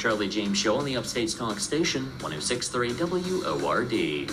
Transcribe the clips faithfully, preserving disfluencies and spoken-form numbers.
Charlie James Show on the Upstate's Talk Station, one oh six point three W O R D.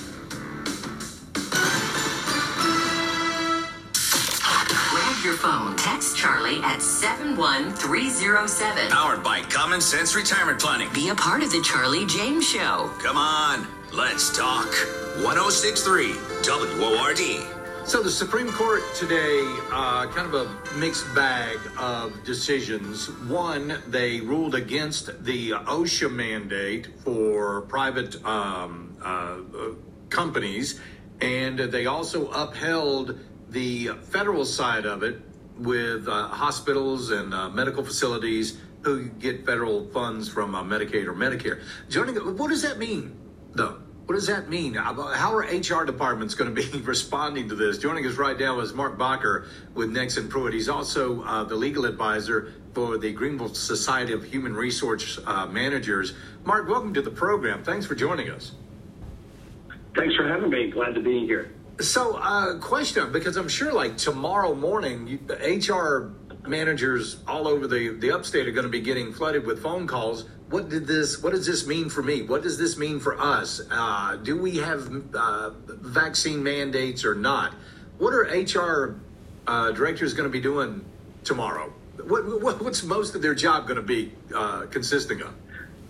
Grab your phone. Text Charlie at seven one three zero seven. Powered by Common Sense Retirement Planning. Be a part of the Charlie James Show. Come on, let's talk. one oh six point three W O R D. So the Supreme Court today, uh, kind of a mixed bag of decisions. One, they ruled against the OSHA mandate for private um, uh, companies, and they also upheld the federal side of it with uh, hospitals and uh, medical facilities who get federal funds from uh, Medicaid or Medicare. Joining, what does that mean, though? What does that mean? How are H R departments going to be responding to this? Joining us right now is Mark Bacher with Nexen Pruitt. He's also uh, the legal advisor for the Greenville Society of Human Resource uh, Managers. Mark, welcome to the program. Thanks for joining us. Thanks for having me. Glad to be here. So, uh, question, because I'm sure like tomorrow morning, you, the H R managers all over the, the upstate are going to be getting flooded with phone calls. What did this, what does this mean for me? What does this mean for us? Uh, do we have uh, vaccine mandates or not? What are H R uh, directors going to be doing tomorrow? What, what, what's most of their job going to be uh, consisting of?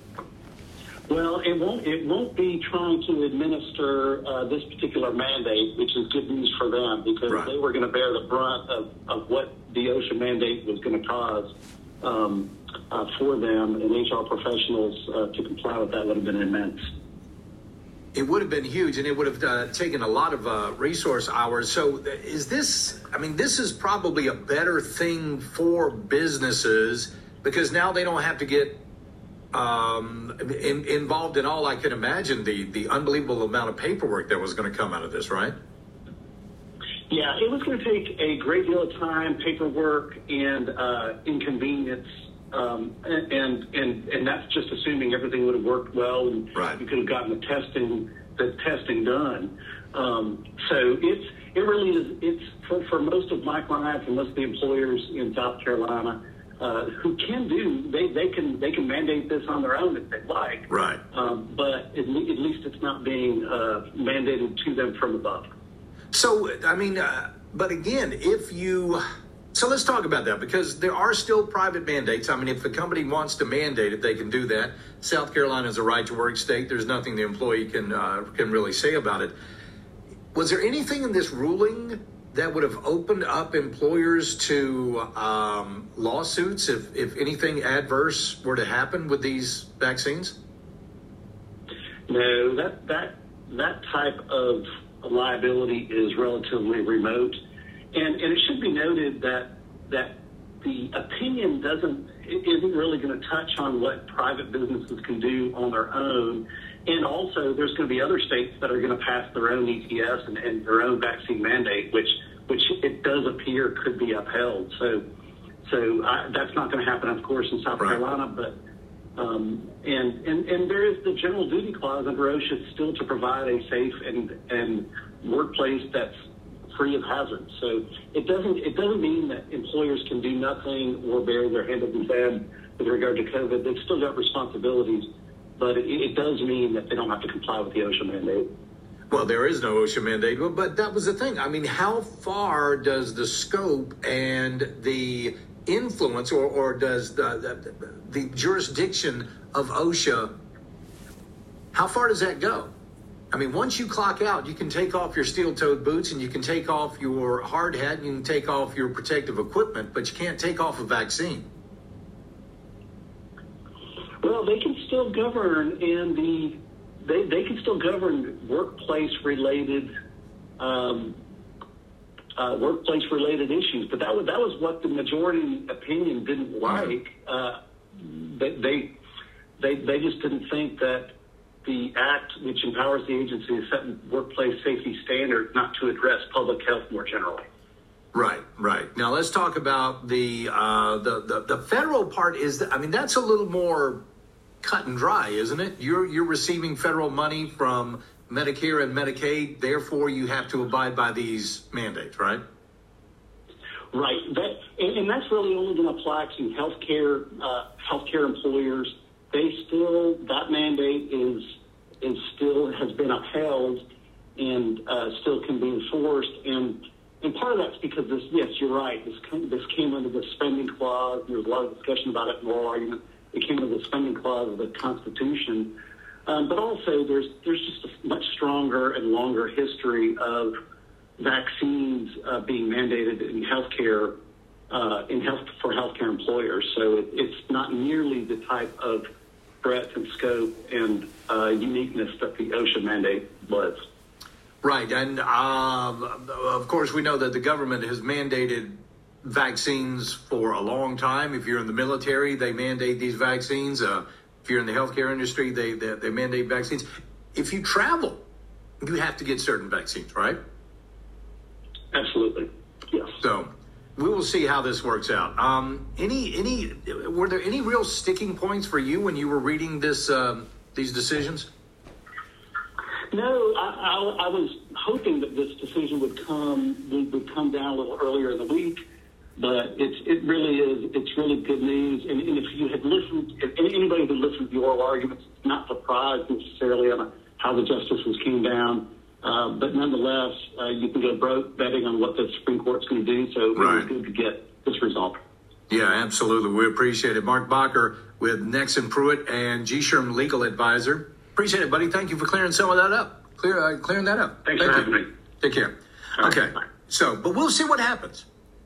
Well, it won't. It won't be trying to administer uh, this particular mandate, which is good news for them because Right. they were going to bear the brunt of, of what the OSHA mandate was going to cause um, uh, for them, and H R professionals uh, to comply with that would have been immense. It would have been huge, and it would have uh, taken a lot of uh, resource hours. So is this, I mean, this is probably a better thing for businesses because now they don't have to get um, in, involved in all I can imagine, the, the unbelievable amount of paperwork that was going to come out of this, right? Yeah, it was going to take a great deal of time, paperwork, and uh, inconvenience. Um, and, and and that's just assuming everything would have worked well and Right. you could have gotten the testing the testing done. Um, so it's it really is it's for, for most of my clients and most of the employers in South Carolina uh, who can do they, they can they can mandate this on their own if they like. Right. Um, but at, le- at least it's not being uh, mandated to them from above. So, I mean, uh, but again, if you, so let's talk about that because there are still private mandates. I mean, if the company wants to mandate it, they can do that. South Carolina is a right to work state. There's nothing the employee can uh, can really say about it. Was there anything in this ruling that would have opened up employers to um, lawsuits if, if anything adverse were to happen with these vaccines? No, that that that type of liability is relatively remote, and and it should be noted that that the opinion doesn't it isn't really going to touch on what private businesses can do on their own, and also there's going to be other states that are going to pass their own E T S and, and their own vaccine mandate, which which it does appear could be upheld. So so I, that's not going to happen, of course, in South Right. Carolina, but. Um, and, and, and there is the general duty clause under OSHA still to provide a safe and, and workplace that's free of hazards. So it doesn't it doesn't mean that employers can do nothing or bury their head in the sand with regard to COVID. They've still got responsibilities, but it, it does mean that they don't have to comply with the OSHA mandate. Well, there is no OSHA mandate, but that was the thing. I mean, how far does the scope and the influence or, or does the, the the jurisdiction of OSHA, how far does that go? I mean, once you clock out, you can take off your steel-toed boots and you can take off your hard hat and you can take off your protective equipment, but you can't take off a vaccine. Well, they can still govern in the they, they can still govern workplace-related um, Uh, workplace-related issues, but that was that was what the majority opinion didn't like. Uh, they, they they they just didn't think that the act, which empowers the agency to set workplace safety standards, not to address public health more generally. Right, right. Now let's talk about the uh, the, the the federal part. Is that, I mean, that's a little more cut and dry, isn't it? You're you're receiving federal money from Medicare and Medicaid, therefore you have to abide by these mandates, right? Right. That, and, and that's really only going to apply to healthcare uh, healthcare employers. They still mandate is is still has been upheld and uh, still can be enforced. And and part of that's because this, yes, you're right, this came, this came under the spending clause. There was a lot of discussion about it in oral argument. It came under the spending clause of the Constitution. Um, but also there's there's just a much stronger and longer history of vaccines uh, being mandated in healthcare, uh, in health for healthcare employers. So it, it's not nearly the type of breadth and scope and uh, uniqueness that the OSHA mandate was. Right, and um, of course we know that the government has mandated vaccines for a long time. If you're in the military, they mandate these vaccines. Uh, if you're in the healthcare industry, they, they they mandate vaccines. If you travel, you have to get certain vaccines, right? Absolutely, yes. So we will see how this works out. Um, any any were there any real sticking points for you when you were reading this um, these decisions? No, I, I, I was hoping that this decision would come would, would come down a little earlier in the week, but it's it really is it's really good news. And, and if you had listened, if anybody who listened to the oral arguments, it's not surprised necessarily on how the justices came down. Uh, but nonetheless, uh, you can go broke betting on what the Supreme Court's going to do. So right. It was good to get this result. Yeah, absolutely. We appreciate it. Mark Bacher with Nexen Pruitt and G. Sherm Legal Advisor. Appreciate it, buddy. Thank you for clearing some of that up. Clear, uh, clearing that up. Thanks Thank for you. having me. Take care. All okay. right, bye. So, but we'll see what happens.